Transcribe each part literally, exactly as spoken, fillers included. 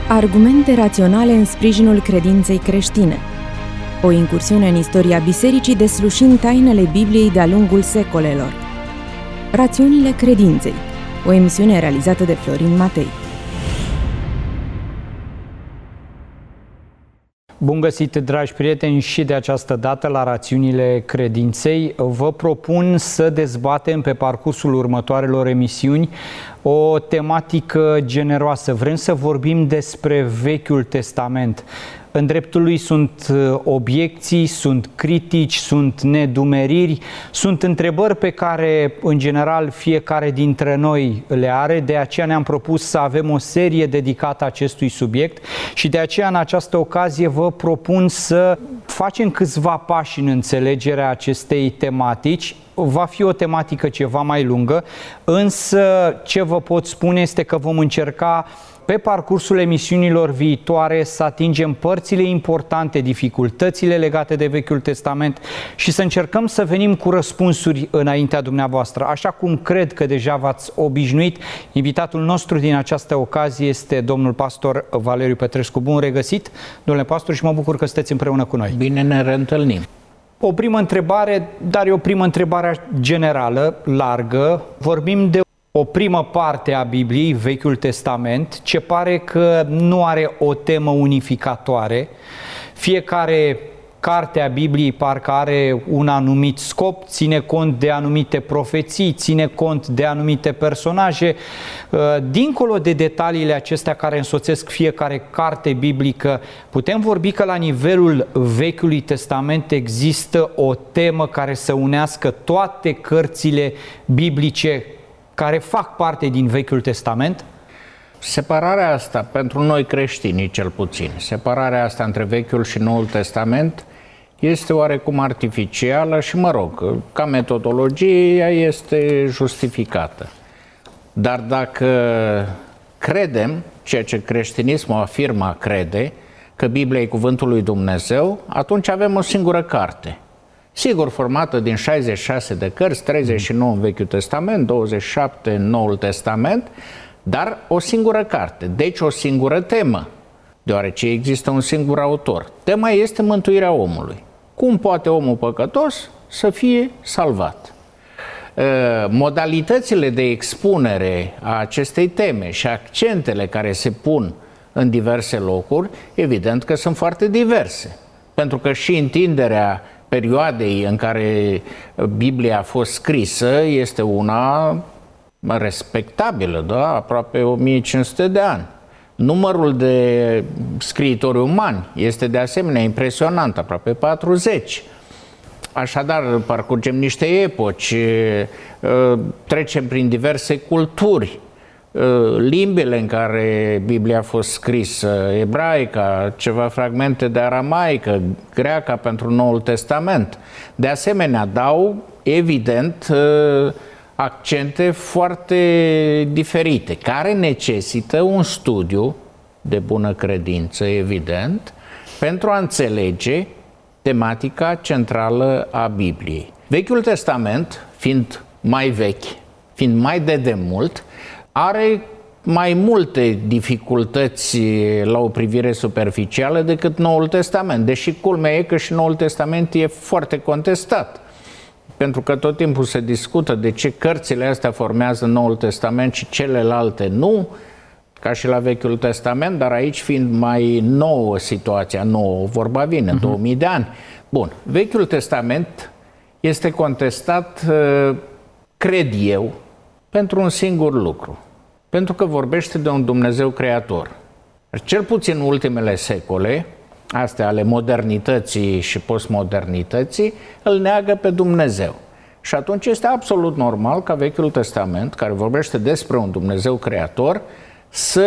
Argumente raționale în sprijinul credinței creștine. O incursiune în istoria bisericii deslușind tainele Bibliei de-a lungul secolelor. Rațiunile credinței. O emisiune realizată de Florin Matei. Bun găsit, dragi prieteni, și de această dată la Rațiunile Credinței. Vă propun să dezbatem pe parcursul următoarelor emisiuni o tematică generoasă. Vrem să vorbim despre Vechiul Testament. În dreptul lui sunt obiecții, sunt critici, sunt nedumeriri, sunt întrebări pe care, în general, fiecare dintre noi le are. De aceea ne-am propus să avem o serie dedicată acestui subiect și de aceea, în această ocazie, vă propun să facem câțiva pași în înțelegerea acestei tematici. Va fi o tematică ceva mai lungă, însă ce vă pot spune este că vom încerca pe parcursul emisiunilor viitoare să atingem părțile importante, dificultățile legate de Vechiul Testament și să încercăm să venim cu răspunsuri înaintea dumneavoastră. Așa cum cred că deja v-ați obișnuit, invitatul nostru din această ocazie este domnul pastor Valeriu Petrescu. Bun regăsit, domnule pastor, și mă bucur că sunteți împreună cu noi. Bine ne reîntâlnim. O primă întrebare, dar e o primă întrebare generală, largă. Vorbim de o primă parte a Bibliei, Vechiul Testament, ce pare că nu are o temă unificatoare. Fiecare carte a Bibliei parcă are un anumit scop, ține cont de anumite profeții, ține cont de anumite personaje. Dincolo de detaliile acestea care însoțesc fiecare carte biblică, putem vorbi că la nivelul Vechiului Testament există o temă care să unească toate cărțile biblice care fac parte din Vechiul Testament? Separarea asta, pentru noi creștinii cel puțin, separarea asta între Vechiul și Noul Testament este oarecum artificială și, mă rog, ca metodologie ea este justificată. Dar dacă credem, ceea ce creștinismul afirmă a crede, că Biblia e Cuvântul lui Dumnezeu, atunci avem o singură carte. Sigur, formată din șaizeci și șase de cărți, treizeci și nouă în Vechiul Testament, douăzeci și șapte în Noul Testament, dar o singură carte, deci o singură temă, deoarece există un singur autor. Tema este mântuirea omului. Cum poate omul păcătos să fie salvat? Modalitățile de expunere a acestei teme și accentele care se pun în diverse locuri, evident că sunt foarte diverse, pentru că și întinderea perioadei în care Biblia a fost scrisă este una respectabilă, da? Aproape o mie cinci sute de ani. Numărul de scriitori umani este de asemenea impresionant, aproape patruzeci. Așadar, parcurgem niște epoci, trecem prin diverse culturi, limbile în care Biblia a fost scrisă, ebraica, ceva fragmente de aramaică, greaca pentru Noul Testament. De asemenea, dau, evident, accente foarte diferite, care necesită un studiu de bună credință, evident, pentru a înțelege tematica centrală a Bibliei. Vechiul Testament, fiind mai vechi, fiind mai de demult, are mai multe dificultăți la o privire superficială decât Noul Testament, deși culmea e că și Noul Testament e foarte contestat, pentru că tot timpul se discută de ce cărțile astea formează Noul Testament și celelalte nu, ca și la Vechiul Testament, dar aici fiind mai nouă situația, nouă, vorba vine, uh-huh. două mii de ani. Bun, Vechiul Testament este contestat, cred eu, pentru un singur lucru. Pentru că vorbește de un Dumnezeu creator. Cel puțin în ultimele secole, astea ale modernității și postmodernității, îl neagă pe Dumnezeu. Și atunci este absolut normal ca Vechiul Testament, care vorbește despre un Dumnezeu creator, să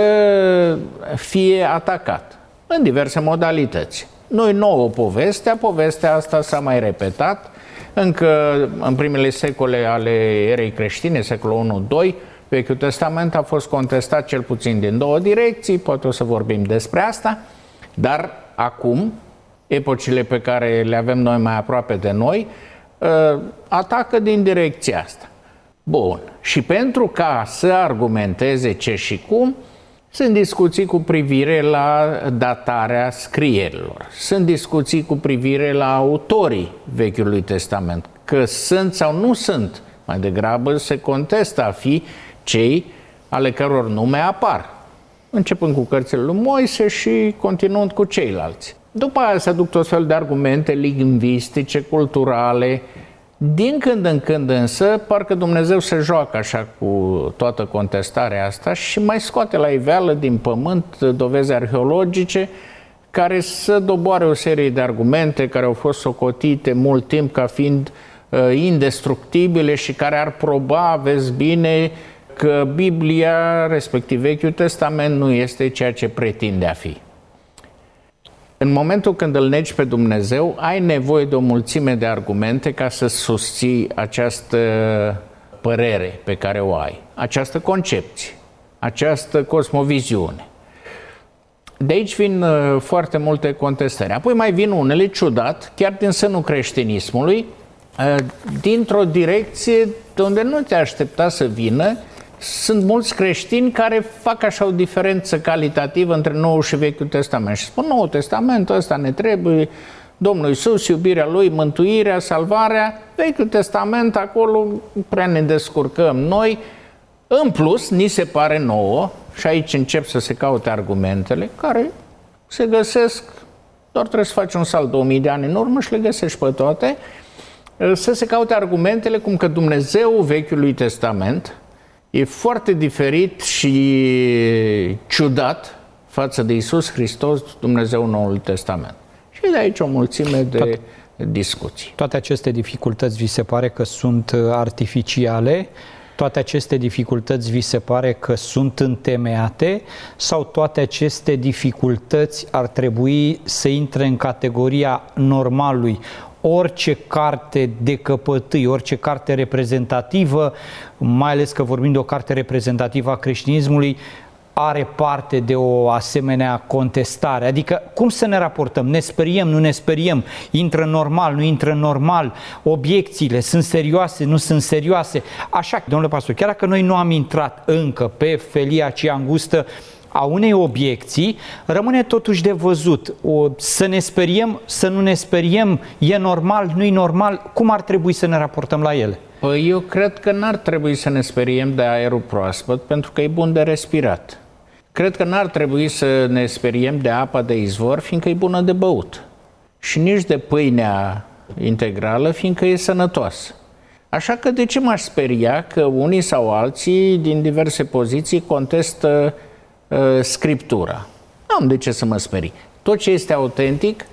fie atacat în diverse modalități. Nu-i nouă povestea, povestea asta s-a mai repetat încă în primele secole ale erei creștine, secolul unu doi, Vechiul Testament a fost contestat cel puțin din două direcții, poate o să vorbim despre asta, dar acum, epocile pe care le avem noi mai aproape de noi, atacă din direcția asta. Bun. Și pentru ca să argumenteze ce și cum, Sunt discuții cu privire la datarea scrierilor. Sunt discuții cu privire la autorii Vechiului Testament. Că sunt sau nu sunt. Mai degrabă se contestă a fi cei ale căror nume apar. Începând cu cărțile lui Moise și continuând cu ceilalți. După aia se aduc tot fel de argumente lingvistice, culturale. Din când în când însă, parcă Dumnezeu se joacă așa cu toată contestarea asta și mai scoate la iveală din pământ dovezi arheologice care să doboare o serie de argumente care au fost socotite mult timp ca fiind uh, indestructibile și care ar proba, vezi bine, că Biblia, respectiv Vechiul Testament, nu este ceea ce pretinde a fi. În momentul când îl negi pe Dumnezeu, ai nevoie de o mulțime de argumente ca să susții această părere pe care o ai, această concepție, această cosmoviziune. De aici vin foarte multe contestări. Apoi mai vin unele, ciudat, chiar din sânul creștinismului, dintr-o direcție de unde nu te aștepta să vină. Sunt mulți creștini care fac așa o diferență calitativă între Noul și Vechiul Testament și spun: Noul Testament ăsta ne trebuie, Domnul Iisus, iubirea Lui, mântuirea, salvarea. Vechiul Testament, acolo prea ne descurcăm noi. În plus, ni se pare nouă, și aici încep să se caute argumentele, care se găsesc, doar trebuie să faci un salt două mii de ani în urmă și le găsești pe toate, să se caute argumentele cum că Dumnezeu Vechiului Testament e foarte diferit și ciudat față de Iisus Hristos, Dumnezeu Noului Testament. Și de aici o mulțime de toate, discuții. Toate aceste dificultăți vi se pare că sunt artificiale? Toate aceste dificultăți vi se pare că sunt întemeiate? Sau toate aceste dificultăți ar trebui să intre în categoria normalului? Orice carte de căpătâi, orice carte reprezentativă, mai ales că vorbim de o carte reprezentativă a creștinismului, are parte de o asemenea contestare. Adică cum să ne raportăm? Ne speriem, nu ne speriem? Intră normal, nu intră normal? Obiecțiile sunt serioase, nu sunt serioase? Așa, domnule pastor, chiar dacă noi nu am intrat încă pe felia aceea îngustă a unei obiecții, rămâne totuși de văzut. O, să ne speriem, să nu ne speriem, e normal, nu e normal, cum ar trebui să ne raportăm la ele? Păi eu cred că n-ar trebui să ne speriem de aerul proaspăt, pentru că e bun de respirat. Cred că n-ar trebui să ne speriem de apa de izvor, fiindcă e bună de băut. Și nici de pâinea integrală, fiindcă e sănătoasă. Așa că de ce m-aș speria că unii sau alții, din diverse poziții, contestă uh, Scriptura? Nu am de ce să mă sperii. Tot ce este autentic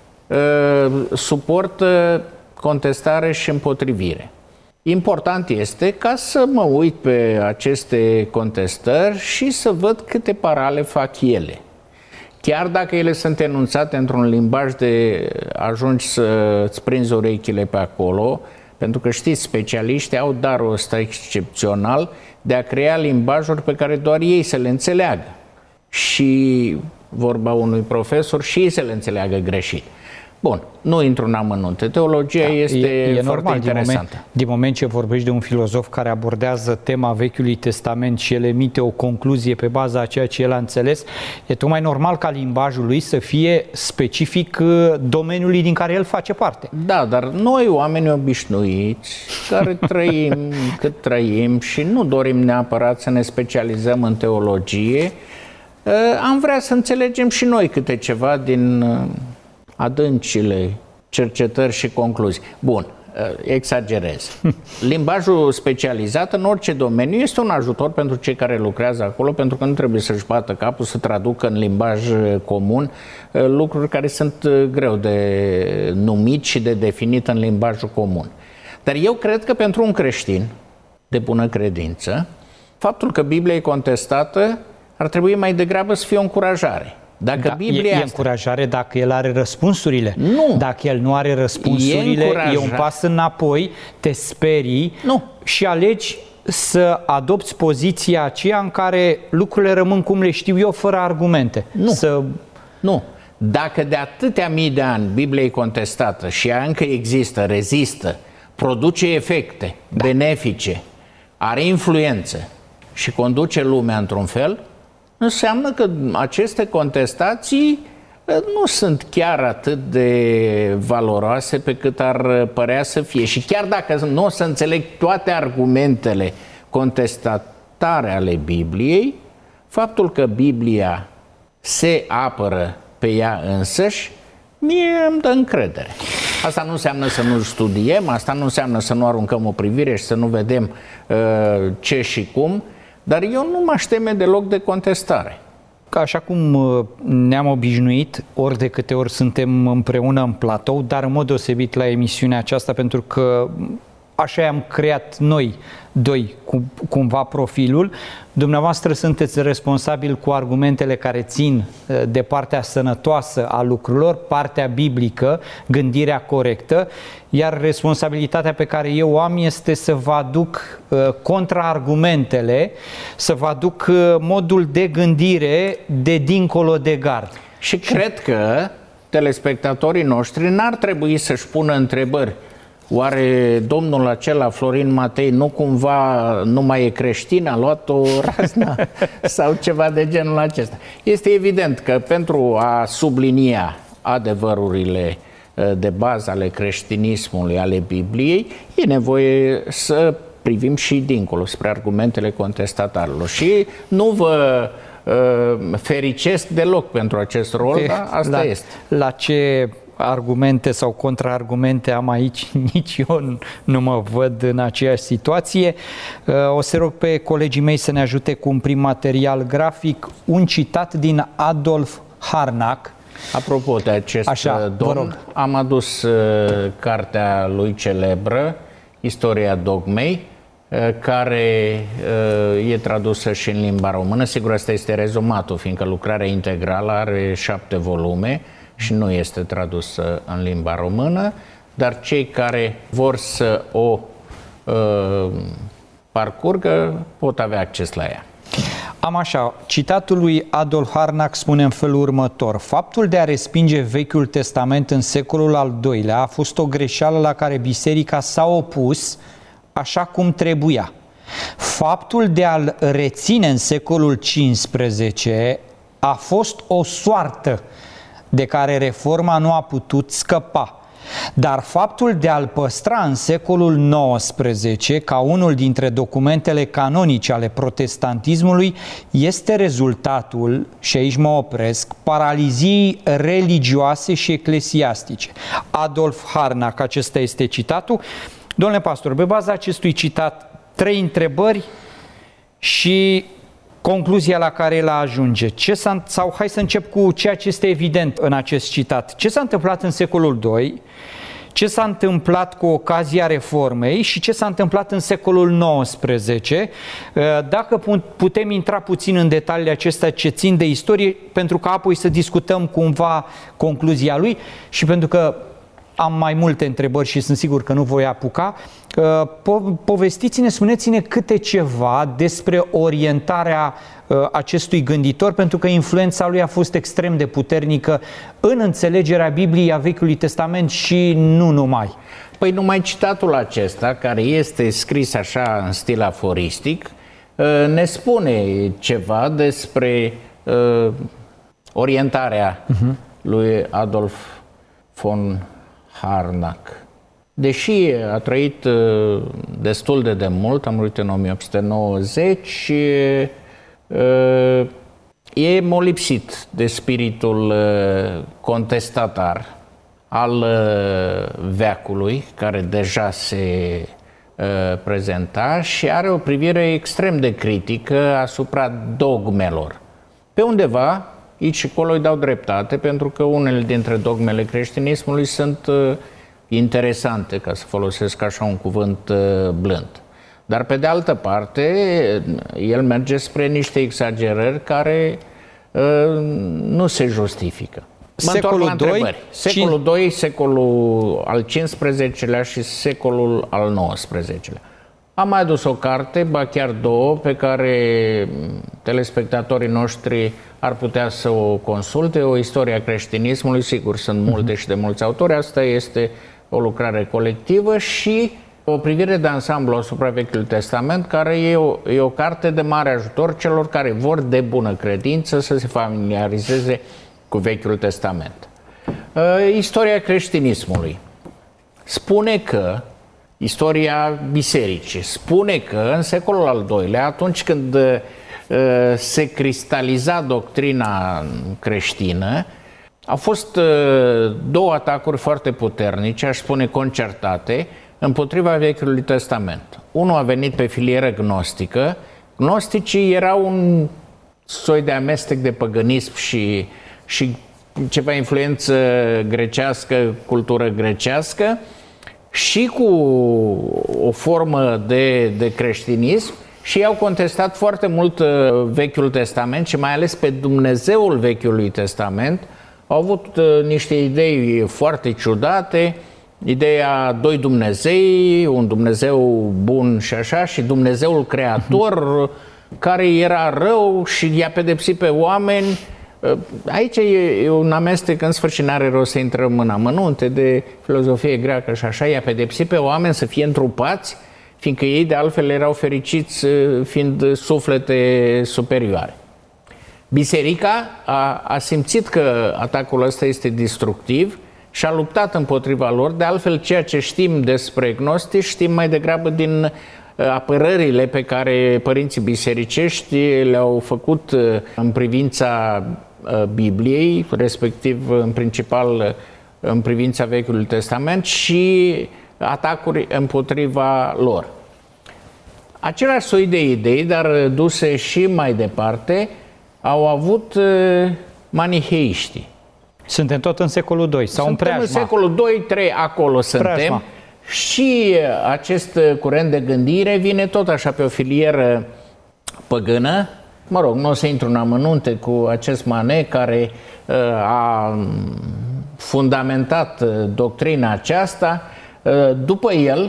uh, suportă contestare și împotrivire. Important este ca să mă uit pe aceste contestări și să văd câte parale fac ele. Chiar dacă ele sunt enunțate într-un limbaj de ajungi să-ți prinzi urechile pe acolo, pentru că știți, specialiștii au darul ăsta excepțional de a crea limbajuri pe care doar ei să le înțeleagă. Și vorba unui profesor, și ei să le înțeleagă greșit. Bun, nu intru în amănunte. Teologia da, este e, e foarte normal, interesantă. Din moment, din moment ce vorbești de un filozof care abordează tema Vechiului Testament și el emite o concluzie pe baza a ceea ce el a înțeles, e tocmai normal ca limbajul lui să fie specific domeniului din care el face parte. Da, dar noi, oameni obișnuiți, care trăim cât trăim și nu dorim neapărat să ne specializăm în teologie, am vrea să înțelegem și noi câte ceva din adâncile cercetări și concluzii. Bun, exagerez. Limbajul specializat în orice domeniu este un ajutor pentru cei care lucrează acolo, pentru că nu trebuie să-și bată capul să traducă în limbaj comun lucruri care sunt greu de numit și de definit în limbajul comun. Dar eu cred că pentru un creștin de bună credință, faptul că Biblia e contestată ar trebui mai degrabă să fie o încurajare. Dacă da, Biblia e, asta... e încurajare dacă el are răspunsurile. Nu. Dacă el nu are răspunsurile, e, e un pas înapoi, te sperii nu. și alegi să adopți poziția aceea în care lucrurile rămân cum le știu eu, fără argumente. Nu. Să... nu. Dacă de atâtea mii de ani Biblia e contestată și ea încă există, rezistă, produce efecte da. benefice, are influență și conduce lumea într-un fel, înseamnă că aceste contestații nu sunt chiar atât de valoroase pe cât ar părea să fie. Și chiar dacă nu o să înțeleg toate argumentele contestatare ale Bibliei, faptul că Biblia se apără pe ea însăși, mie îmi dă încredere. Asta nu înseamnă să nu studiem, asta nu înseamnă să nu aruncăm o privire și să nu vedem uh, ce și cum, dar eu nu m-aș teme deloc de contestare. Așa cum ne-am obișnuit, ori de câte ori suntem împreună în platou, dar în mod deosebit la emisiunea aceasta, pentru că așa am creat noi doi cumva profilul. Dumneavoastră sunteți responsabil cu argumentele care țin de partea sănătoasă a lucrurilor, partea biblică, gândirea corectă, iar responsabilitatea pe care eu o am este să vă aduc contraargumentele, să vă aduc modul de gândire de dincolo de gard. Și cred că telespectatorii noștri n-ar trebui să-și pună întrebări. Oare domnul acela, Florin Matei, nu cumva nu mai e creștin, a luat o razna sau ceva de genul acesta? Este evident că pentru a sublinia adevărurile de bază ale creștinismului, ale Bibliei, e nevoie să privim și dincolo, spre argumentele contestatarilor. Și nu vă uh, fericesc deloc pentru acest rol, de, dar asta la, este. La ce argumente sau contraargumente am aici, nici eu nu mă văd în aceeași situație. O să rog pe colegii mei să ne ajute cu un prim material grafic, un citat din Adolf Harnack. Apropo de acest Așa, domn, am adus uh, cartea lui celebră, Istoria dogmei, uh, care uh, e tradusă și în limba română. Sigur, asta este rezumatul, fiindcă lucrarea integrală are șapte volume și nu este tradusă în limba română, dar cei care vor să o uh, parcurgă pot avea acces la ea. Am așa, citatul lui Adolf Harnack spune în felul următor: faptul de a respinge Vechiul Testament în secolul al doilea a fost o greșeală la care biserica s-a opus așa cum trebuia. Faptul de a-l reține în secolul cincisprezece a fost o soartă de care reforma nu a putut scăpa. Dar faptul de a-l păstra în secolul nouăsprezece ca unul dintre documentele canonice ale protestantismului este rezultatul, și aici mă opresc, paraliziei religioase și eclesiastice. Adolf Harnack, acesta este citatul. Domnule pastor, pe baza acestui citat, trei întrebări și concluzia la care el ajunge. Ce s-a, sau hai să încep cu ceea ce este evident în acest citat. Ce s-a întâmplat în secolul doi, ce s-a întâmplat cu ocazia reformei și ce s-a întâmplat în secolul nouăsprezece. Dacă putem intra puțin în detaliile acestea ce țin de istorie, pentru că apoi să discutăm cumva concluzia lui și pentru că am mai multe întrebări și sunt sigur că nu voi apuca. Po- povestiți-ne, spuneți-ne câte ceva despre orientarea acestui gânditor, pentru că influența lui a fost extrem de puternică în înțelegerea Bibliei, a Vechiului Testament și nu numai. Păi numai citatul acesta, care este scris așa în stil aforistic, ne spune ceva despre uh, orientarea uh-huh. lui Adolf von Harnack. Deși a trăit uh, destul de demult, a murit în o mie opt sute nouăzeci, uh, e molipsit de spiritul uh, contestatar al uh, veacului, care deja se uh, prezenta, și are o privire extrem de critică asupra dogmelor. Pe undeva, aici și acolo îi dau dreptate, pentru că unele dintre dogmele creștinismului sunt uh, interesante, ca să folosesc așa un cuvânt uh, blând. Dar pe de altă parte, el merge spre niște exagerări care uh, nu se justifică. Mă Secolul doi, Secolul doi, secolul al cincisprezecelea și secolul al nouăsprezecelea. Am mai adus o carte, ba chiar două, pe care telespectatorii noștri ar putea să o consulte. O istorie a creștinismului, sigur, sunt multe și de mulți autori. Asta este o lucrare colectivă și O privire de ansamblu asupra Vechiului Testament, care e o, e o carte de mare ajutor celor care vor de bună credință să se familiarizeze cu Vechiul Testament. Istoria creștinismului spune că, istoria bisericii spune că în secolul al doilea, atunci când se cristaliza doctrina creștină, au fost două atacuri foarte puternice, aș spune concertate, împotriva Vechiului Testament. Unul a venit pe filieră gnostică. Gnosticii erau un soi de amestec de păgânism și, și ceva influență grecească, cultură grecească, și cu o formă de, de creștinism, și au contestat foarte mult Vechiul Testament și mai ales pe Dumnezeul Vechiului Testament. Au avut niște idei foarte ciudate, ideea doi Dumnezei, un Dumnezeu bun și așa, și Dumnezeul Creator care era rău și i-a pedepsit pe oameni. Aici e un amestec, în sfârșit n-are rost să intrăm în amănunte de filozofie greacă și așa, i-a pedepsit pe oameni să fie întrupați, fiindcă ei de altfel erau fericiți fiind suflete superioare. Biserica a, a simțit că atacul ăsta este destructiv și a luptat împotriva lor. De altfel, ceea ce știm despre gnostici știm mai degrabă din apărările pe care părinții bisericești le-au făcut în privința Bibliei, respectiv în principal în privința Vechiului Testament, și atacuri împotriva lor. Același soi de idei, dar duse și mai departe, au avut maniheiștii. Suntem tot în secolul doi sau suntem în preajma. În secolul doi trei, acolo suntem. Preajma. Și acest curent de gândire vine tot așa pe o filieră păgână. Mă rog, nu o să intru în amănunte cu acest Manet care uh, a fundamentat doctrina aceasta. Uh, după el,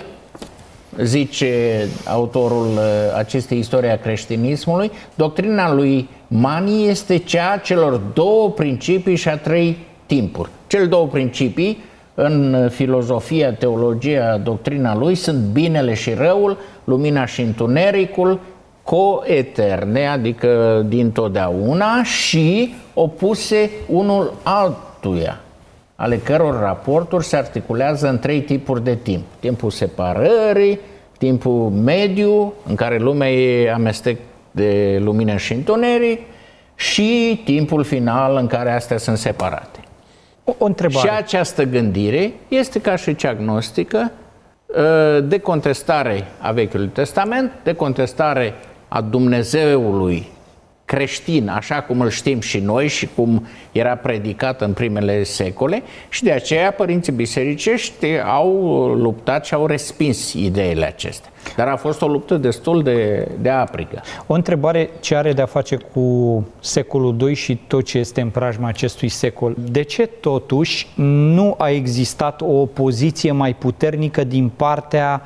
zice autorul acestei istorii a creștinismului, doctrina lui Mani este cea a celor două principii și a trei timpuri. Cele două principii în filozofia, teologia, doctrina lui sunt binele și răul, lumina și întunericul, coeterne, adică dintotdeauna, și opuse unul altuia, ale căror raporturi se articulează în trei tipuri de timp. Timpul separării, timpul mediu, în care lumea e amestec de lumină și întuneric, și timpul final, în care astea sunt separate. O, o întrebare. Și această gândire este, ca și cea gnostică, de contestare a Vechiului Testament, de contestare a Dumnezeului creștin, așa cum îl știm și noi și cum era predicat în primele secole, și de aceea părinții bisericești au luptat și au respins ideile acestea. Dar a fost o luptă destul de, de aprigă. O întrebare ce are de-a face cu secolul doi și tot ce este în preajma acestui secol. De ce totuși nu a existat o opoziție mai puternică din partea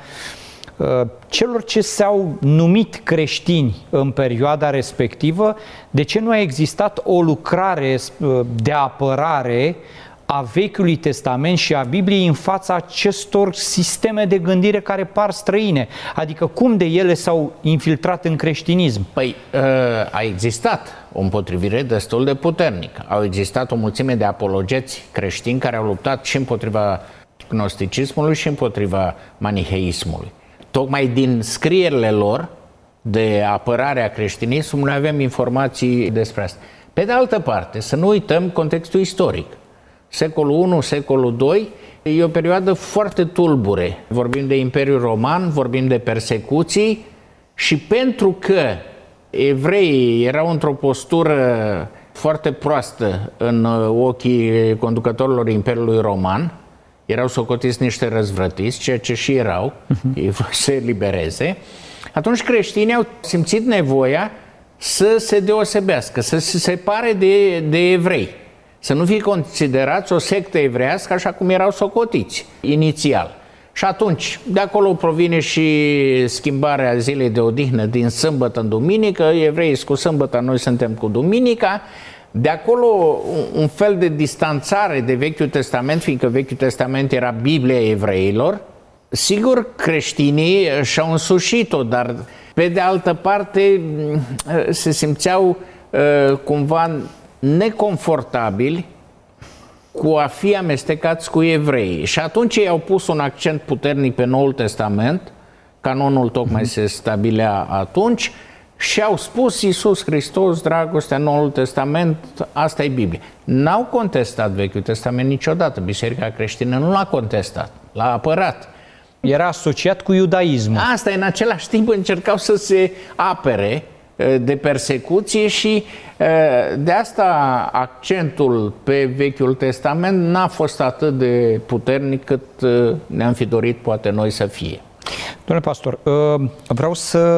celor ce s-au numit creștini în perioada respectivă? De ce nu a existat o lucrare de apărare a Vechiului Testament și a Bibliei în fața acestor sisteme de gândire care par străine? Adică cum de ele s-au infiltrat în creștinism? Păi a existat o împotrivire destul de puternică. Au existat o mulțime de apologeți creștini care au luptat și împotriva gnosticismului și împotriva maniheismului. Tocmai din scrierile lor de apărare a creștinismului avem informații despre asta. Pe de altă parte, să nu uităm contextul istoric. Secolul unu, secolul doi e o perioadă foarte tulbure. Vorbim de Imperiul Roman, vorbim de persecuții, și pentru că evreii erau într-o postură foarte proastă în ochii conducătorilor Imperiului Roman, erau socotiți niște răzvrătiți, ceea ce și erau, uh-huh. ei vor să se elibereze, atunci creștinii au simțit nevoia să se deosebească, să se separe de, de evrei, să nu fie considerați o sectă evreiască așa cum erau socotiți inițial. Și atunci, de acolo provine și schimbarea zilei de odihnă din sâmbătă în duminică, evreii cu sâmbătă, noi suntem cu duminica. De acolo un fel de distanțare de Vechiul Testament, fiindcă Vechiul Testament era Biblia evreilor, Sigur, creștinii și-au însușit-o, dar pe de altă parte se simțeau uh, cumva neconfortabili cu a fi amestecați cu evreii. Și atunci ei au pus un accent puternic pe Noul Testament, canonul tocmai se stabilea atunci, și au spus Iisus Hristos, dragostea, Noul Testament, asta e Biblia. N-au contestat Vechiul Testament niciodată, Biserica creștină nu l-a contestat, l-a apărat. Era asociat cu iudaismul. Asta, în același timp încercau să se apere de persecuție și de asta accentul pe Vechiul Testament n-a fost atât de puternic cât ne-am fi dorit poate noi să fie. Domnule pastor, vreau să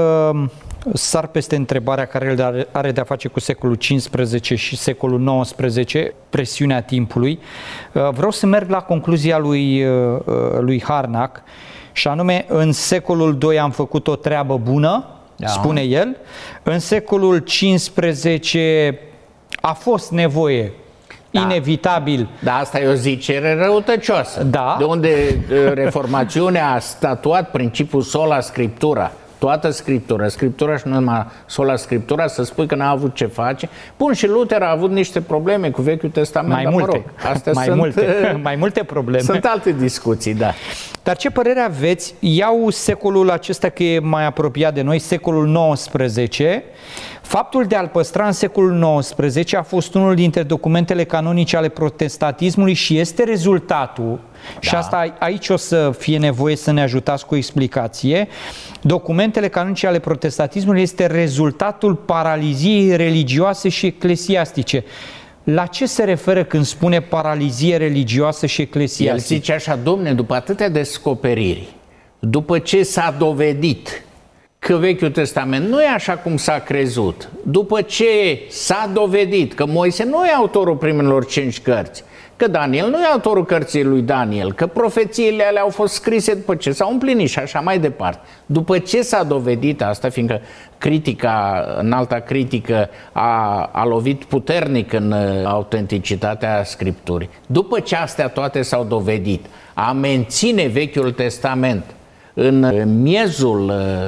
sar peste întrebarea care are de-a face cu secolul cincisprezece și secolul nouăsprezece, presiunea timpului. Vreau să merg la concluzia lui, lui Harnack, și anume, în secolul doi am făcut o treabă bună, da, spune el, în secolul cincisprezece a fost nevoie, da, inevitabil. Da, asta e o zicere răutăcioasă. Da. De unde Reformațiunea a statuat principiul sola scriptura. Toată Scriptura, Scriptura și nu numai sola Scriptura, să spui că n-a avut ce face. Bun, și Luther a avut niște probleme cu Vechiul Testament, mai dar multe, mă rog, astea mai, sunt, multe, mai multe probleme. Sunt alte discuții, da. Dar ce părere aveți? Iau secolul acesta că e mai apropiat de noi, secolul nouăsprezece. Faptul de a-l păstra în secolul nouăsprezece a fost unul dintre documentele canonice ale protestantismului și este rezultatul, da, și asta aici o să fie nevoie să ne ajutați cu o explicație, documentele canonice ale protestantismului este rezultatul paraliziei religioase și eclesiastice. La ce se referă când spune paralizie religioasă și eclesiastică? El zice așa, domne, după atâtea descoperiri, după ce s-a dovedit că Vechiul Testament nu e așa cum s-a crezut, după ce s-a dovedit că Moise nu e autorul primelor cinci cărți, că Daniel nu e autorul cărții lui Daniel, că profețiile alea au fost scrise după ce s-au împlinit și așa mai departe. După ce s-a dovedit asta, fiindcă critica, înalta critică a, a lovit puternic în autenticitatea Scripturii, după ce astea toate s-au dovedit, a menține Vechiul Testament în miezul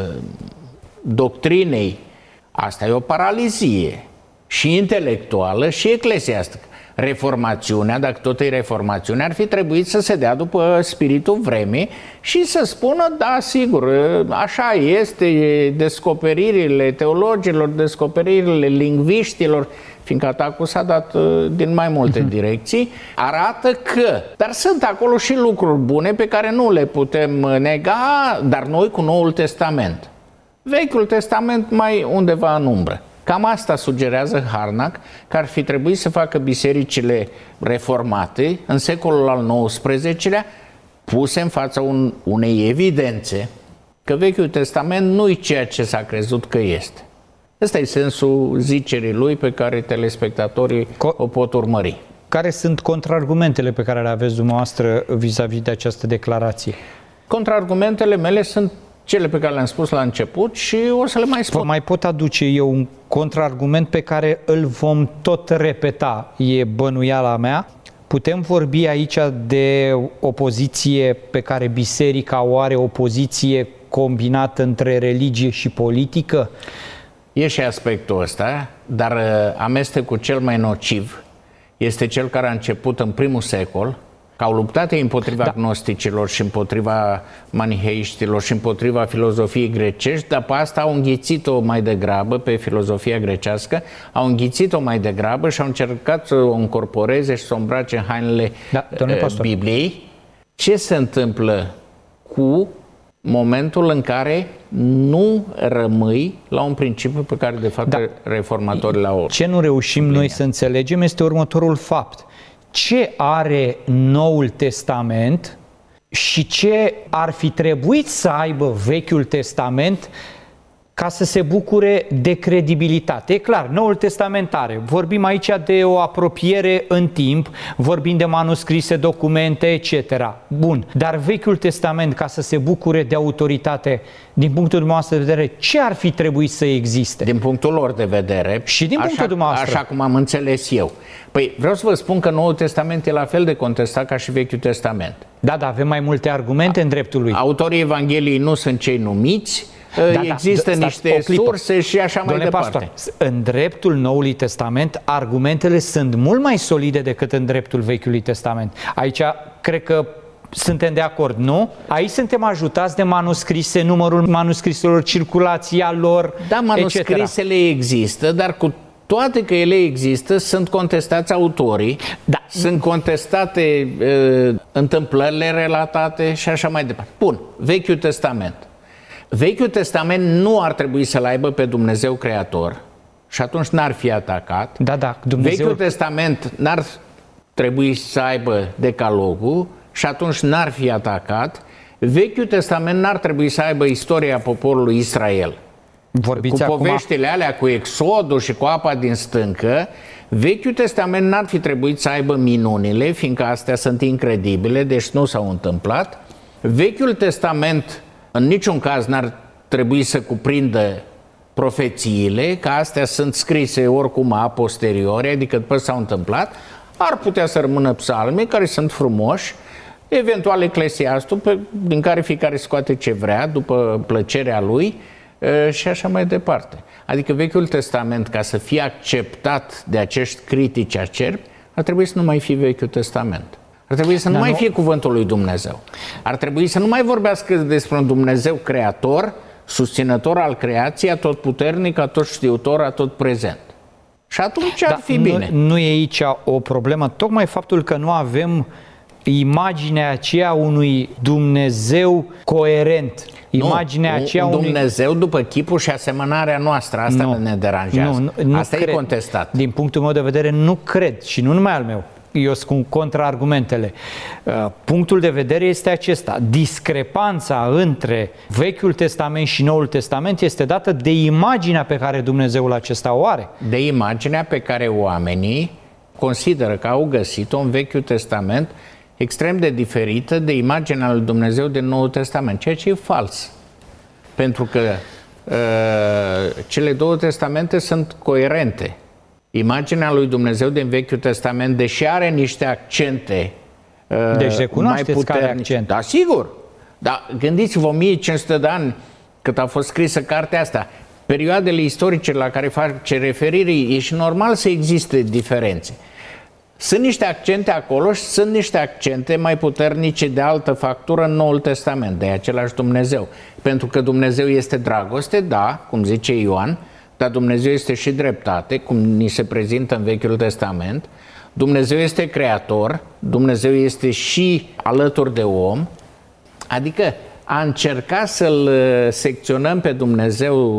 doctrinei, asta e o paralizie și intelectuală și eclesiastică. Reformațiunea, dacă tot e reformațiunea, ar fi trebuit să se dea după spiritul vremii și să spună, da, sigur, așa este, descoperirile teologilor, descoperirile lingviștilor, fiindcă atacul s-a dat din mai multe uh-huh. direcții, arată că, dar sunt acolo și lucruri bune pe care nu le putem nega, dar noi cu Noul Testament. Vechiul Testament mai undeva în umbră. Cam asta sugerează Harnack, că ar fi trebuit să facă bisericile reformate în secolul al nouăsprezecelea, puse în fața un, unei evidențe că Vechiul Testament nu e ceea ce s-a crezut că este. Ăsta e sensul zicerii lui pe care telespectatorii Co- o pot urmări. Care sunt contraargumentele pe care le aveți dumneavoastră vis-a-vis de această declarație? Contraargumentele mele sunt cele pe care le-am spus la început și o să le mai spun. Vă mai pot aduce eu un contraargument pe care îl vom tot repeta, e bănuiala mea. Putem vorbi aici de o poziție pe care biserica o are, o poziție combinată între religie și politică? E și aspectul ăsta, dar amestecul cel mai nociv este cel care a început în primul secol, că au luptat ei împotriva da. gnosticilor și împotriva maniheiștilor și împotriva filozofiei grecești, dar pe asta au înghițit-o mai degrabă, pe filozofia grecească, au înghițit-o mai degrabă și au încercat să o încorporeze și să o îmbrace în hainele da, Bibliei. Ce se întâmplă cu momentul în care nu rămâi la un principiu pe care de fapt da. reformatorii l-au. Ce nu reușim împlinea. Noi să înțelegem este următorul fapt. Ce are Noul Testament și ce ar fi trebuit să aibă Vechiul Testament ca să se bucure de credibilitate. E clar, Noul Testament are. Vorbim aici de o apropiere în timp, vorbim de manuscrise, documente, et cetera. Bun, dar Vechiul Testament, ca să se bucure de autoritate, din punctul dumneavoastră de vedere, ce ar fi trebuit să existe? Din punctul lor de vedere, și din punctul așa, dumneavoastră. Așa cum am înțeles eu. Păi vreau să vă spun că Noul Testament e la fel de contestat ca și Vechiul Testament. Da, da, avem mai multe argumente A, în dreptul lui. Autorii Evangheliei nu sunt cei numiți, da, există da, niște surse și așa mai Domnule departe. Pastor, în dreptul Noului Testament, argumentele sunt mult mai solide decât în dreptul Vechiului Testament. Aici, cred că suntem de acord, nu? Aici suntem ajutați de manuscrise, numărul manuscriselor, circulația lor, da, manuscrisele et cetera există, dar cu toate că ele există, sunt contestați autorii, da. Sunt contestate uh, întâmplările relatate și așa mai departe. Bun, Vechiul Testament. Vechiul Testament nu ar trebui să-L aibă pe Dumnezeu Creator și atunci n-ar fi atacat. Da, da, Dumnezeu... Vechiul Testament n-ar trebui să aibă decalogul și atunci n-ar fi atacat. Vechiul Testament n-ar trebui să aibă istoria poporului Israel. Vorbiți cu acum... poveștile alea, cu Exodul și cu apa din stâncă. Vechiul Testament n-ar fi trebuit să aibă minunile, fiindcă astea sunt incredibile, deci nu s-au întâmplat. Vechiul Testament în niciun caz n-ar trebui să cuprindă profețiile, că astea sunt scrise oricum a posteriori, adică după s-au întâmplat. Ar putea să rămână psalmii, care sunt frumoși, eventual Eclesiastul, pe, din care fiecare scoate ce vrea, după plăcerea lui, și așa mai departe. Adică Vechiul Testament, ca să fie acceptat de acești critici acerbi, ar trebui să nu mai fie Vechiul Testament. Ar trebui să nu Dar mai nu... fie cuvântul lui Dumnezeu. Ar trebui să nu mai vorbească despre un Dumnezeu creator, susținător al creației, atotputernic, atotștiutor, atotprezent. Și atunci ar da, fi bine. Nu, nu e aici o problemă. Tocmai faptul că nu avem imaginea aceea unui Dumnezeu coerent. Imaginea nu, aceea un unui... Dumnezeu după chipul și asemănarea noastră. Asta nu, ne deranjează. Nu, nu, nu Asta cred. E contestat. Din punctul meu de vedere, nu cred. Și nu numai al meu. Eu sunt contraargumentele. Punctul de vedere este acesta. Discrepanța între Vechiul Testament și Noul Testament este dată de imaginea pe care Dumnezeul acesta o are. De imaginea pe care oamenii consideră că au găsit-o în Vechiul Testament, extrem de diferită de imaginea lui Dumnezeu din Noul Testament, ceea ce e fals. Pentru că uh, cele două testamente sunt coerente. Imaginea lui Dumnezeu din Vechiul Testament, deși are niște accente uh, deci recunoașteți mai puternice. Care accent. Da, sigur. Dar gândiți-vă o mie cinci sute de ani cât a fost scrisă cartea asta, perioadele istorice la care face referire, e și normal să existe diferențe. Sunt niște accente acolo și sunt niște accente mai puternice de altă factură în Noul Testament, de același Dumnezeu. Pentru că Dumnezeu este dragoste, da, cum zice Ioan, dar Dumnezeu este și dreptate, cum ni se prezintă în Vechiul Testament. Dumnezeu este creator, Dumnezeu este și alături de om, adică a încerca să-L secționăm pe Dumnezeu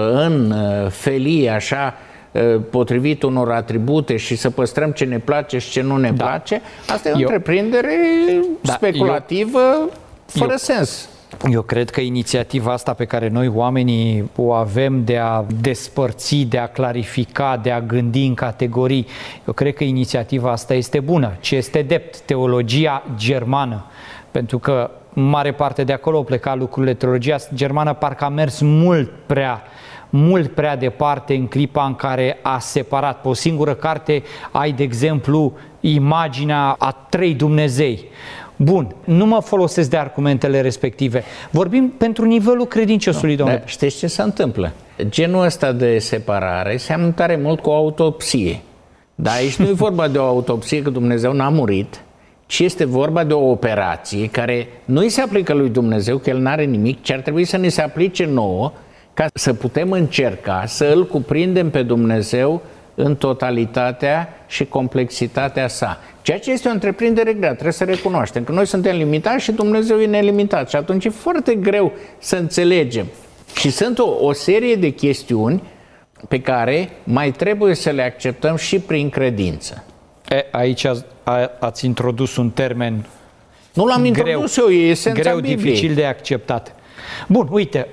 în felii așa, potrivit unor atribute și să păstrăm ce ne place și ce nu ne da. place, asta e o eu, întreprindere da, speculativă eu, fără eu, sens. Eu cred că inițiativa asta pe care noi oamenii o avem de a despărți, de a clarifica, de a gândi în categorii, eu cred că inițiativa asta este bună. Ce este drept? Teologia germană. Pentru că în mare parte de acolo au plecat lucrurile. Teologia germană parcă a mers mult prea mult prea departe în clipa în care a separat. Pe o singură carte ai, de exemplu, imaginea a trei Dumnezei. Bun, nu mă folosesc de argumentele respective. Vorbim pentru nivelul credinciosului, domnule. Da, știți ce se întâmplă? Genul ăsta de separare seamănă tare mult cu o autopsie. Dar aici nu e vorba de o autopsie, că Dumnezeu n-a murit, ci este vorba de o operație care nu îi se aplică lui Dumnezeu, că El n-are nimic, ci ar trebui să ne se aplice nouă, ca să putem încerca să îl cuprindem pe Dumnezeu în totalitatea și complexitatea sa. Ceea ce este o întreprindere grea, trebuie să recunoaștem că noi suntem limitați și Dumnezeu e nelimitat și atunci e foarte greu să înțelegem. Și sunt o, o serie de chestiuni pe care mai trebuie să le acceptăm și prin credință. E, aici a, a, ați introdus un termen Nu l-am greu, introdus eu, e esența greu, Bibliei. Dificil de acceptat. Bun, uite,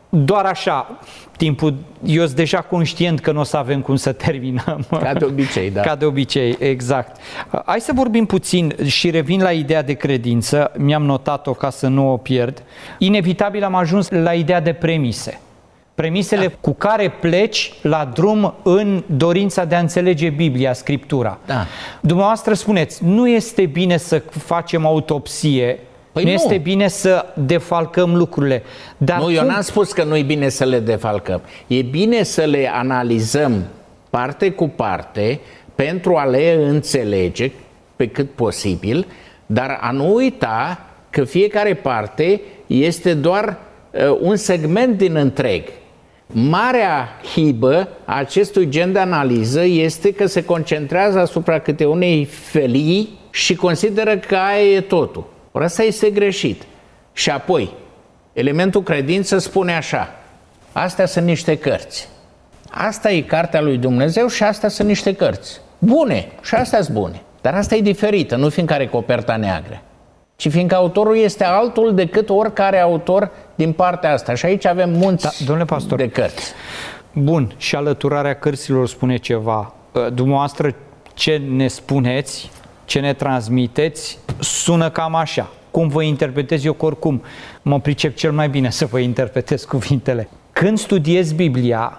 doar așa, timpul, eu sunt deja conștient că nu o să avem cum să terminăm. Ca de obicei, da. Ca de obicei, exact. Hai să vorbim puțin și revin la ideea de credință, mi-am notat-o ca să nu o pierd. Inevitabil am ajuns la ideea de premise. Premisele da. cu care pleci la drum în dorința de a înțelege Biblia, Scriptura. Da. Dumneavoastră spuneți, nu este bine să facem autopsie, păi nu, nu este bine să defalcăm lucrurile. Dar nu, cum... eu n-am spus că nu e bine să le defalcăm. E bine să le analizăm parte cu parte pentru a le înțelege pe cât posibil, dar a nu uita că fiecare parte este doar uh, un segment din întreg. Marea hibă a acestui gen de analiză este că se concentrează asupra câte unei felii și consideră că aia e totul. Ori asta este greșit. Și apoi, elementul credință spune așa: astea sunt niște cărți. Asta e cartea lui Dumnezeu și astea sunt niște cărți. Bune, și astea sunt bune. Dar asta e diferită, nu fiindcă are coperta neagră, ci fiindcă autorul este altul decât oricare autor din partea asta. Și aici avem munți da, domnule pastor, de cărți. Bun, și alăturarea cărților spune ceva. Dumneavoastră, ce ne spuneți, ce ne transmiteți, sună cam așa. Cum vă interpretez eu, că oricum mă pricep cel mai bine să vă interpretez cuvintele. Când studiezi Biblia,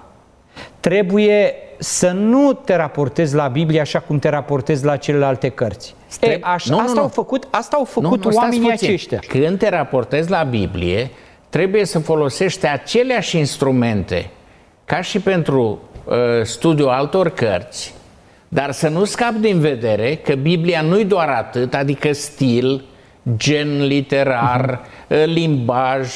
trebuie să nu te raportezi la Biblie așa cum te raportezi la celelalte cărți. E, așa, nu, asta, nu, au făcut, asta au făcut nu, nu, oamenii aceștia. Când te raportezi la Biblie, trebuie să folosești aceleași instrumente ca și pentru uh, studiul altor cărți, dar să nu scapi din vedere că Biblia nu-i doar atât, adică stil, gen literar, uh-huh. limbaj,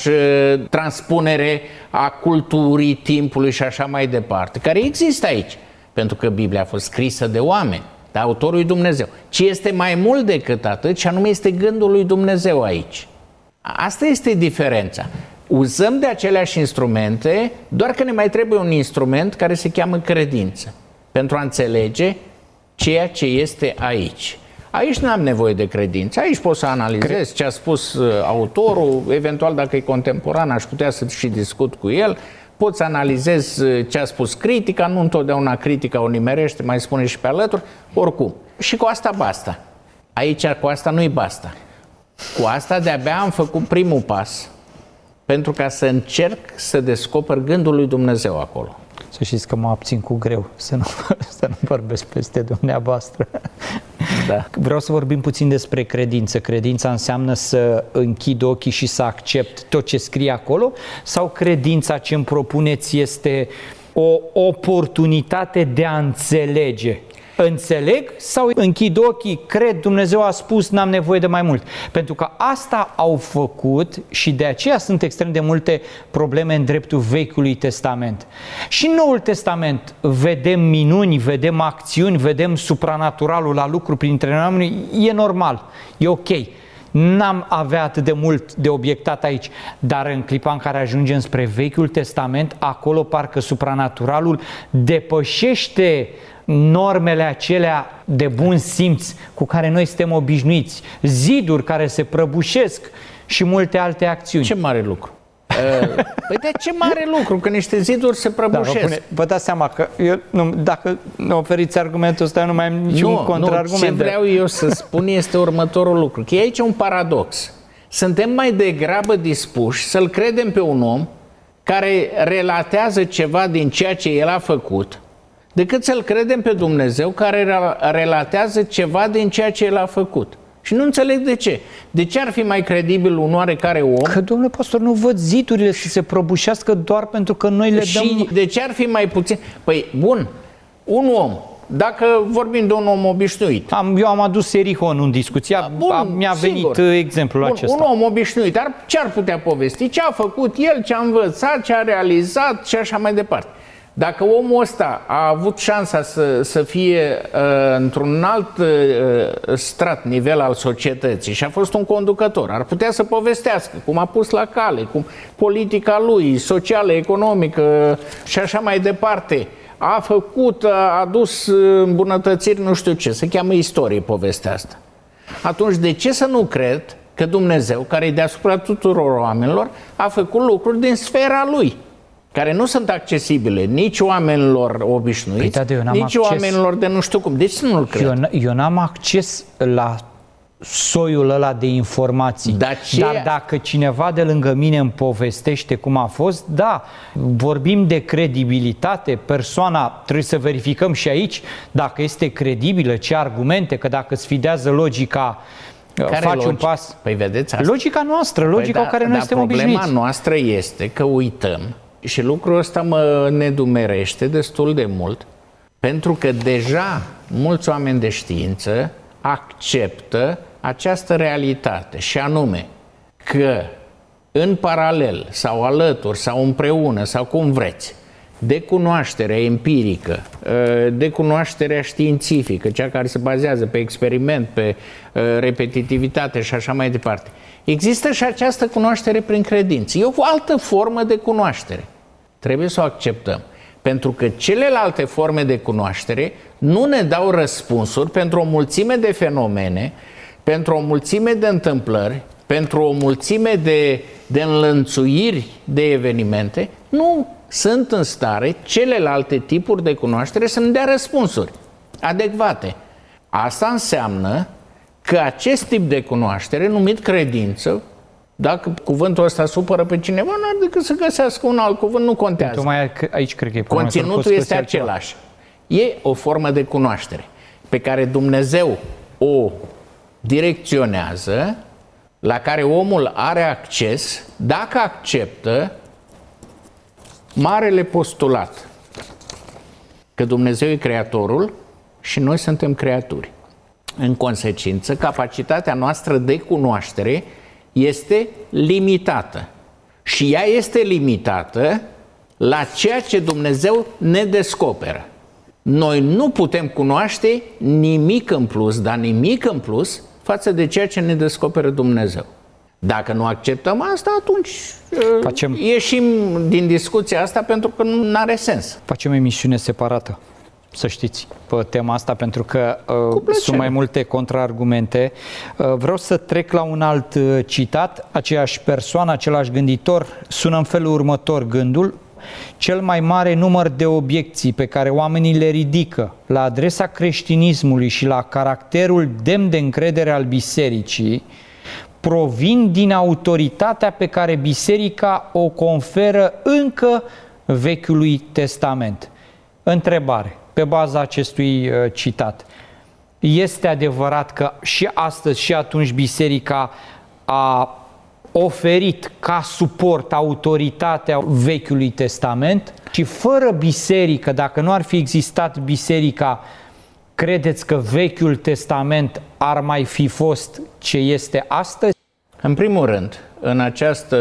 transpunere a culturii, timpului și așa mai departe, care există aici, pentru că Biblia a fost scrisă de oameni, de autorul lui Dumnezeu, ci este mai mult decât atât, și anume este gândul lui Dumnezeu aici. Asta este diferența. Uzăm de aceleași instrumente, doar că ne mai trebuie un instrument care se cheamă credință, pentru a înțelege ceea ce este aici. Aici nu am nevoie de credință, aici pot să analizez Cre- ce a spus autorul, eventual dacă e contemporan aș putea să și discut cu el, pot să analizez ce a spus critica, nu întotdeauna critica o nimerește, mai spune și pe alături, oricum. Și cu asta basta. Aici cu asta nu-i basta. Cu asta de-abia am făcut primul pas pentru ca să încerc să descoper gândul lui Dumnezeu acolo. Să știți că mă abțin cu greu să nu, să nu vorbesc peste dumneavoastră. Da. Vreau să vorbim puțin despre credință. Credința înseamnă să închid ochii și să accept tot ce scrie acolo? Sau credința ce îmi propuneți este o oportunitate de a înțelege? Înțeleg sau închid ochii, cred, Dumnezeu a spus, n-am nevoie de mai mult? Pentru că asta au făcut și de aceea sunt extrem de multe probleme în dreptul Vechiului Testament. Și în Noul Testament vedem minuni, vedem acțiuni, vedem supranaturalul la lucru printre oameni, e normal, e ok. N-am avea atât de mult de obiectat aici, dar în clipa în care ajungem spre Vechiul Testament, acolo parcă supranaturalul depășește normele acelea de bun simț cu care noi suntem obișnuiți, ziduri care se prăbușesc și multe alte acțiuni. Ce mare lucru! Păi de ce mare lucru, că niște ziduri se prăbușesc? Da, vă, pune, vă dați seama că eu, nu, dacă nu oferiți argumentul ăsta, eu nu mai am niciun nu, contraargument. Nu, ce vreau eu să spun este următorul lucru, că e aici un paradox. Suntem mai degrabă dispuși să-l credem pe un om care relatează ceva din ceea ce el a făcut, decât să-l credem pe Dumnezeu care relatează ceva din ceea ce el a făcut. Și nu înțeleg de ce. De ce ar fi mai credibil un oarecare om? Că, domnule pastor, nu văd zidurile să se prăbușească doar pentru că noi le și dăm... Și de ce ar fi mai puțin? Păi, bun, un om, dacă vorbim de un om obișnuit... Am, eu am adus Erihon în discuția, bun, mi-a venit sigur. exemplul bun, acesta. Un om obișnuit, dar ce ar putea povesti? Ce a făcut el, ce a învățat, ce a realizat și așa mai departe. Dacă omul ăsta a avut șansa să, să fie uh, într-un alt uh, strat, nivel al societății și a fost un conducător, ar putea să povestească cum a pus la cale, cum politica lui, socială, economică și așa mai departe, a făcut, a adus îmbunătățiri, nu știu ce, se cheamă istorie povestea asta. Atunci, de ce să nu cred că Dumnezeu, care e deasupra tuturor oamenilor, a făcut lucruri din sfera Lui, care nu sunt accesibile nici oamenilor obișnuiți, păi, da, nici acces. oamenilor de nu știu cum. Deci nu-l cred. Eu, eu n-am acces la soiul ăla de informații. Dar, Dar dacă cineva de lângă mine îmi povestește cum a fost, da, vorbim de credibilitate, persoana, trebuie să verificăm și aici dacă este credibilă, ce argumente, că dacă sfidează logica, care faci logic? un pas. Păi vedeți asta? Logica noastră, logica păi da, cu care noi suntem obișnuiți. Problema noastră este că uităm, și lucrul ăsta mă nedumerește destul de mult, pentru că deja mulți oameni de știință acceptă această realitate, și anume că în paralel sau alături sau împreună sau cum vreți, de cunoașterea empirică, de cunoașterea științifică, cea care se bazează pe experiment, pe repetitivitate și așa mai departe, există și această cunoaștere prin credință. E o altă formă de cunoaștere. Trebuie să o acceptăm. Pentru că celelalte forme de cunoaștere nu ne dau răspunsuri pentru o mulțime de fenomene, pentru o mulțime de întâmplări, pentru o mulțime de, de înlănțuiri de evenimente. Nu sunt în stare celelalte tipuri de cunoaștere să ne dea răspunsuri adecvate. Asta înseamnă că acest tip de cunoaștere, numit credință, dacă cuvântul ăsta supără pe cineva, nu are decât să găsească un alt cuvânt, nu contează. Tocmai aici cred că e Conținutul este același. E o formă de cunoaștere pe care Dumnezeu o direcționează, la care omul are acces, dacă acceptă marele postulat că Dumnezeu e creatorul și noi suntem creaturi. În consecință, capacitatea noastră de cunoaștere este limitată. Și ea este limitată la ceea ce Dumnezeu ne descoperă. Noi nu putem cunoaște nimic în plus, dar nimic în plus, față de ceea ce ne descoperă Dumnezeu. Dacă nu acceptăm asta, atunci Facem... ieșim din discuția asta, pentru că nu are sens. Facem emisiune separată, să știți, pe tema asta, pentru că uh, sunt mai multe contraargumente. Uh, vreau să trec la un alt uh, citat. Aceeași persoană, același gânditor, sună în felul următor gândul: cel mai mare număr de obiecții pe care oamenii le ridică la adresa creștinismului și la caracterul demn de încredere al bisericii provin din autoritatea pe care biserica o conferă încă Vechiului Testament. Întrebare, pe baza acestui uh, citat: este adevărat că și astăzi și atunci biserica a oferit ca suport autoritatea Vechiului Testament? Și fără biserică, dacă nu ar fi existat biserica, credeți că Vechiul Testament ar mai fi fost ce este astăzi? În primul rând, în această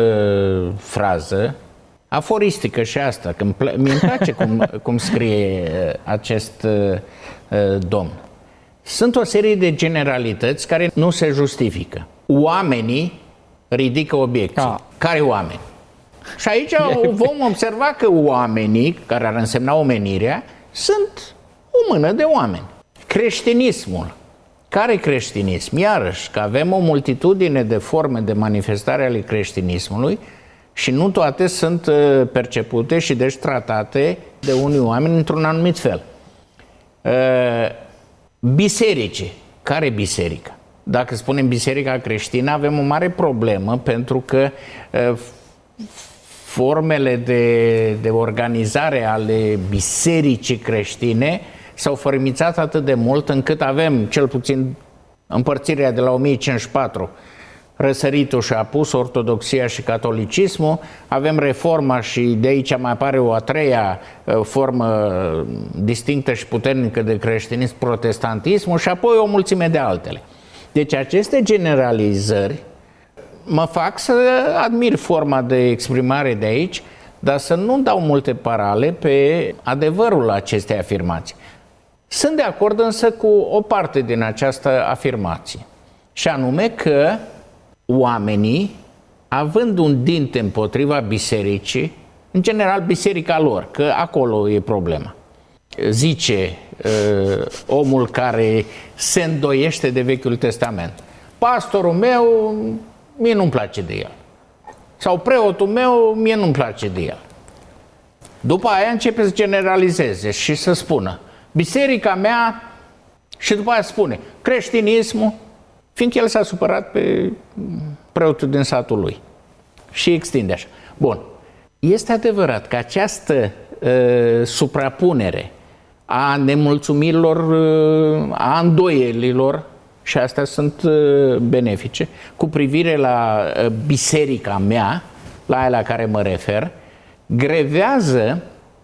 frază aforistică și asta, că mi-mi place cum, cum scrie acest uh, domn, sunt o serie de generalități care nu se justifică. Oamenii ridică obiecții. Ah. Care oameni? Și aici vom observa că oamenii, care ar însemna omenirea, sunt o mână de oameni. Creștinismul. Care creștinism? Iarăși, că avem o multitudine de forme de manifestare ale creștinismului și nu toate sunt percepute și deci tratate de unii oameni într-un anumit fel. Biserici. Care biserică? Dacă spunem biserica creștină, avem o mare problemă, pentru că formele de, de organizare ale bisericii creștine s-au fărâmițat atât de mult încât avem, cel puțin împărțirea de la o mie cincizeci și patru, răsăritul și apus, ortodoxia și catolicismul, avem reforma și de aici mai apare o a treia formă distinctă și puternică de creștinism, protestantismul, și apoi o mulțime de altele. Deci aceste generalizări mă fac să admir forma de exprimare de aici, dar să nu dau multe parale pe adevărul acestei afirmații. Sunt de acord însă cu o parte din această afirmație, și anume că oamenii, având un dinte împotriva bisericii, în general biserica lor, că acolo e problema, zice uh, omul care se îndoiește de Vechiul Testament, pastorul meu, mie nu-mi place de el. Sau preotul meu, mie nu-mi place de el. După aia începe să generalizeze și să spună biserica mea, și după aia spune creștinismul, fiindcă el s-a supărat pe preotul din satul lui. Și extinde așa. Bun. Este adevărat că această uh, suprapunere a nemulțumirilor, uh, a îndoielilor, și astea sunt uh, benefice, cu privire la uh, biserica mea, la aia la care mă refer, grevează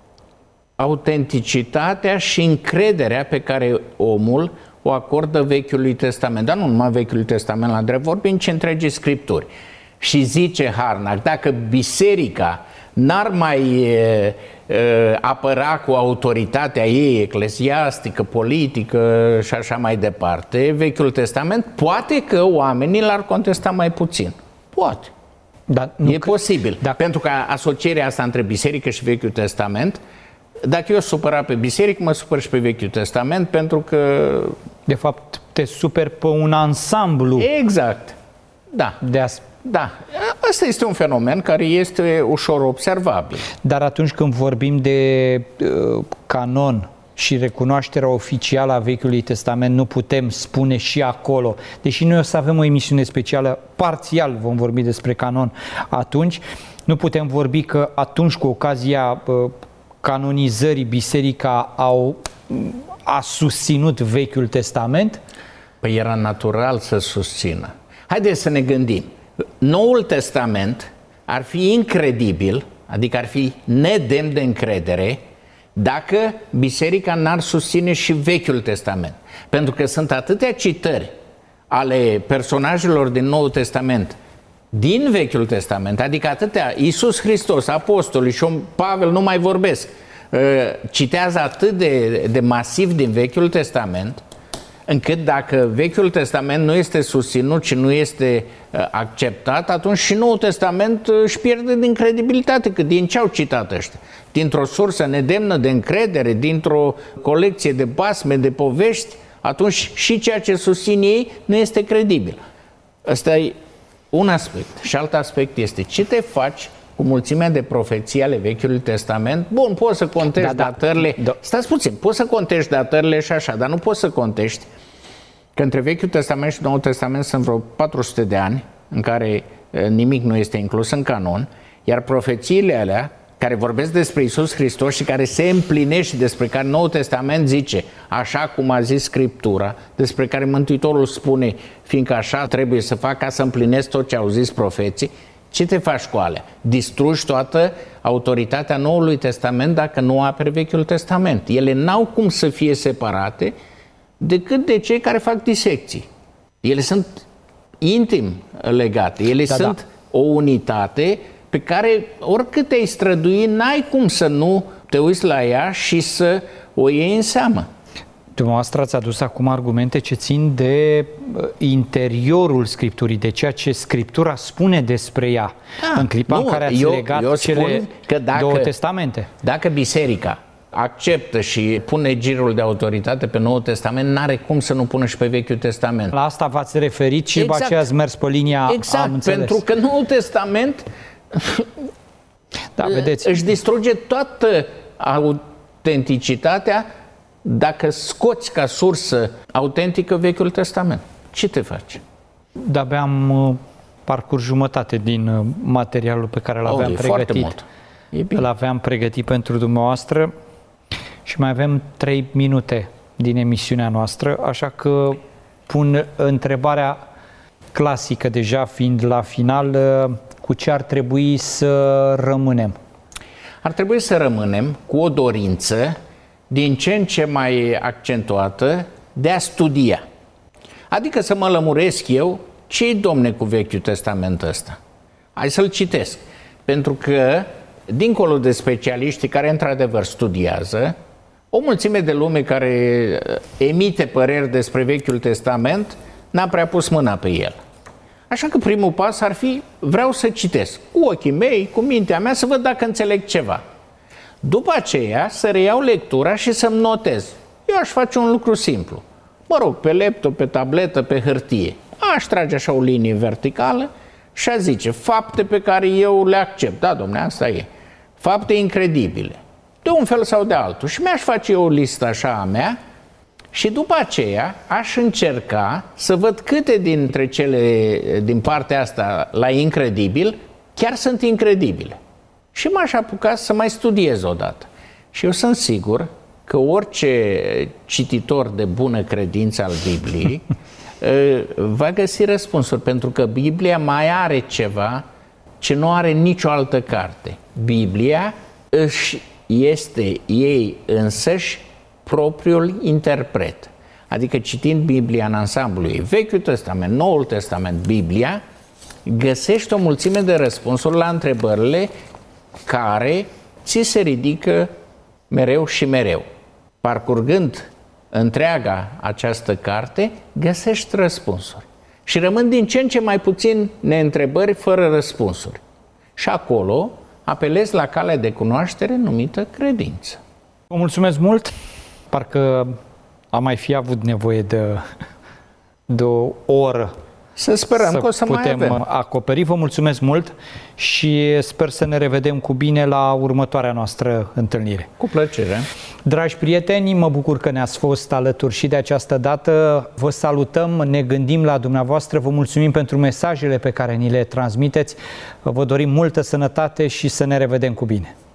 autenticitatea și încrederea pe care omul o acordă Vechiului Testament. Dar nu numai Vechiului Testament la drept vorbim, ci întregii Scripturi. Și zice Harnack, dacă biserica n-ar mai e, e, apăra cu autoritatea ei eclesiastică, politică și așa mai departe, Vechiul Testament, poate că oamenii l-ar contesta mai puțin. Poate. Dar nu e că, posibil. Dacă... Pentru că asocierea asta între biserică și Vechiul Testament, dacă eu supărat pe biserică, mă supăr și pe Vechiul Testament, pentru că... De fapt, te superi pe un ansamblu. Exact. Da. De as... Da. Asta este un fenomen care este ușor observabil. Dar atunci când vorbim de uh, canon și recunoașterea oficială a Vechiului Testament, nu putem spune și acolo, deși noi o să avem o emisiune specială, parțial vom vorbi despre canon atunci, nu putem vorbi că atunci, cu ocazia uh, canonizării, biserica au, a susținut Vechiul Testament? Păi era natural să susțină. Haideți să ne gândim. Noul Testament ar fi incredibil, adică ar fi nedemn de încredere, dacă biserica n-ar susține și Vechiul Testament. Pentru că sunt atâtea citări ale personajelor din Noul Testament din Vechiul Testament, adică atâtea, Iisus Hristos, apostolii și Pavel nu mai vorbesc, citează atât de, de masiv din Vechiul Testament, încât dacă Vechiul Testament nu este susținut și nu este acceptat, atunci și Noul Testament își pierde din credibilitate, că din ce au citat ăștia? Dintr-o sursă nedemnă de încredere, dintr-o colecție de basme, de povești, atunci și ceea ce susțin ei nu este credibil. Ăsta e un aspect. Și alt aspect este ce te faci cu mulțimea de profeții ale Vechiului Testament. Bun, poți să contești da, datările. Da, da. Stați puțin, poți să contești datările și așa, dar nu poți să contești că între Vechiul Testament și Noul Testament sunt vreo patru sute de ani în care nimic nu este inclus în canon, iar profețiile alea care vorbesc despre Iisus Hristos și care se împlinesc și despre care Noul Testament zice, așa cum a zis Scriptura, despre care Mântuitorul spune, fiindcă așa trebuie să fac ca să împlinesc tot ce au zis profeții, ce te faci cu alea? Distrugi toată autoritatea Noului Testament dacă nu aperi Vechiul Testament. Ele n-au cum să fie separate decât de cei care fac disecții. Ele sunt intim legate. Ele da, sunt da. o unitate pe care oricât te-ai strădui, n-ai cum să nu te uiți la ea și să o iei în seamă. Dumneavoastră ați adus acum argumente ce țin de interiorul Scripturii, de ceea ce Scriptura spune despre ea. Da, în clipa nu, în care ați eu, legat eu cele că dacă, două testamente. Dacă biserica acceptă și pune girul de autoritate pe Noul Testament, n-are cum să nu pună și pe Vechiul Testament. La asta v-ați referit și exact. după aceea ați mers pe linia, exact, am înțeles. Pentru că Noul Testament da, vedeți. își distruge toată autenticitatea dacă scoți ca sursă autentică Vechiul Testament. Ce te faci? De-abia am parcurs jumătate din materialul pe care l-aveam oh, pregătit. Îl aveam pregătit pentru dumneavoastră și mai avem trei minute din emisiunea noastră, așa că pun întrebarea clasică, deja fiind la final, cu ce ar trebui să rămânem? Ar trebui să rămânem cu o dorință din ce în ce mai accentuată de a studia. Adică să mă lămuresc eu ce-i, domne, cu Vechiul Testament ăsta. Hai să-l citesc. Pentru că, dincolo de specialiștii care într-adevăr studiază, o mulțime de lume care emite păreri despre Vechiul Testament n-a prea pus mâna pe el. Așa că primul pas ar fi, vreau să citesc cu ochii mei, cu mintea mea, să văd dacă înțeleg ceva. După aceea să reiau lectura și să-mi notez. Eu aș face un lucru simplu. Mă rog, pe laptop, pe tabletă, pe hârtie. aș trage așa o linie verticală și a zice fapte pe care eu le accept. Da, dom'le, asta e. Fapte incredibile. De un fel sau de altul. Și mi-aș face eu o listă așa a mea și după aceea aș încerca să văd câte dintre cele din partea asta la incredibil chiar sunt incredibile. Și m-aș apuca să mai studiez odată. Și eu sunt sigur că orice cititor de bună credință al Bibliei va găsi răspunsuri, pentru că Biblia mai are ceva ce nu are nicio altă carte. Biblia își este ei însăși propriul interpret. Adică citind Biblia în ansamblul ei, Vechiul Testament, Noul Testament, Biblia, găsești o mulțime de răspunsuri la întrebările care ți se ridică mereu și mereu. Parcurgând întreaga această carte, găsești răspunsuri. Și rămân din ce în ce mai puțin neîntrebări fără răspunsuri. Și acolo apelezi la calea de cunoaștere numită credință. Vă mulțumesc mult! Parcă am mai fi avut nevoie de, de o oră. Să sperăm să că o să mai avem. putem acoperi. Vă mulțumesc mult și sper să ne revedem cu bine la următoarea noastră întâlnire. Cu plăcere. Dragi prieteni, mă bucur că ne-ați fost alături și de această dată. Vă salutăm, ne gândim la dumneavoastră, vă mulțumim pentru mesajele pe care ni le transmiteți. Vă dorim multă sănătate și să ne revedem cu bine.